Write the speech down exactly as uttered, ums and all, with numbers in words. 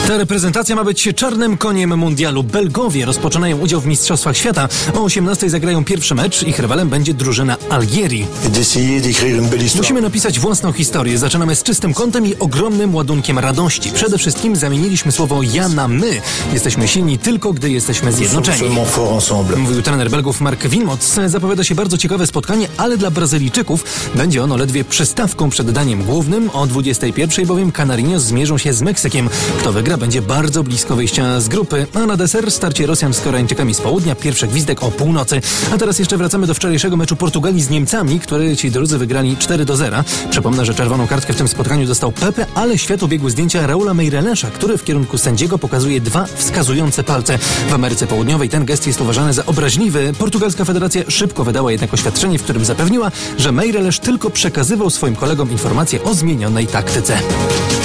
Ta reprezentacja ma być czarnym koniem mundialu. Belgowie rozpoczynają udział w Mistrzostwach Świata. O osiemnastej zagrają pierwszy mecz. Ich rywalem będzie drużyna Algierii. Musimy napisać własną historię. Zaczynamy z czystym kątem i ogromnym ładunkiem radości. Przede wszystkim zamieniliśmy słowo ja na my. Jesteśmy silni tylko, gdy jesteśmy zjednoczeni. Mówił trener Belgów Mark Wilmots. Zapowiada się bardzo ciekawe spotkanie, ale dla Brazylijczyków będzie ono ledwie przystawką przed daniem głównym. O dwudziestej pierwszej bowiem Canarinos zmierzą się z Meksykiem. Kto wygra, będzie bardzo blisko wyjścia z grupy. A na deser starcie Rosjan z Koreańczykami z południa. Pierwszy gwizdek o północy. A teraz jeszcze wracamy do wczorajszego meczu Portugalii z Niemcami, który ci drudzy wygrali cztery do zera. Przypomnę, że czerwoną kartkę w tym spotkaniu dostał Pepe, ale świat obiegły zdjęcia Raula Meirelesza, który w kierunku sędziego pokazuje dwa wskazujące palce. W Ameryce Południowej ten gest jest uważany za obraźliwy. Portugalska federacja szybko wydała jednak oświadczenie, w którym zapewniła, że Meirelesz tylko przekazywał swoim kolegom informacje o zmienionej taktyce.